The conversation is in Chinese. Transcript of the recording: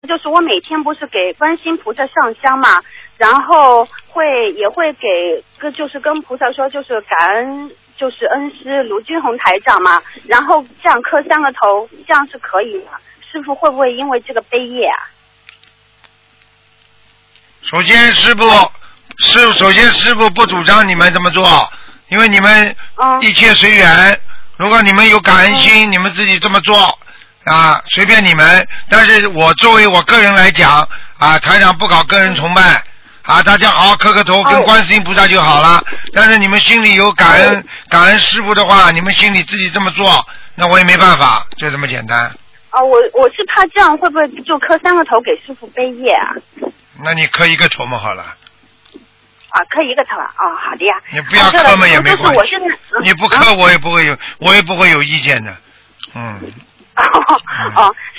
就是我每天不是给观世音菩萨上香嘛，然后也会给就是跟菩萨说，就是感恩就是恩师卢军红台长嘛，然后这样磕3个头，这样是可以的。师傅会不会因为这个背业啊？ 首先师傅不主张你们这么做，因为你们一切随缘。如果你们有感恩心，你们自己这么做啊，随便你们。但是我作为我个人来讲啊，台长不搞个人崇拜啊，大家好好磕个头，跟观世音菩萨就好了。但是你们心里有感恩师傅的话，你们心里自己这么做，那我也没办法，就这么简单。 我是怕这样会不会就磕3个头给师傅背业啊？ 那你磕1个头嘛好了。 磕1个头啊？好的呀。 你不要磕嘛也没关系。你不磕我也不会有意见的。